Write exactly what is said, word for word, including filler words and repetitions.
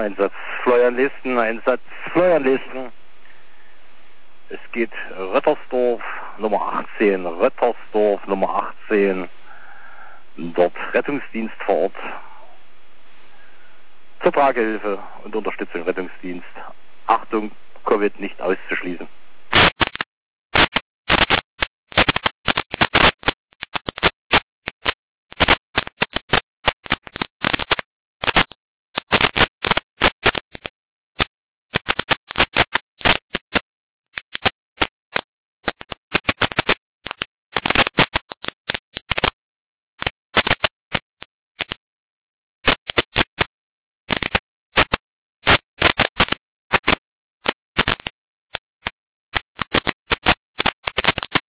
Einsatz Fleuernlisten, Einsatz Fleuernlisten. Es geht Röttersdorf Nummer achtzehn, Röttersdorf Nummer achtzehn. Dort Rettungsdienst vor Ort. Zur Tragehilfe und Unterstützung Rettungsdienst. Achtung, Covid nicht auszuschließen.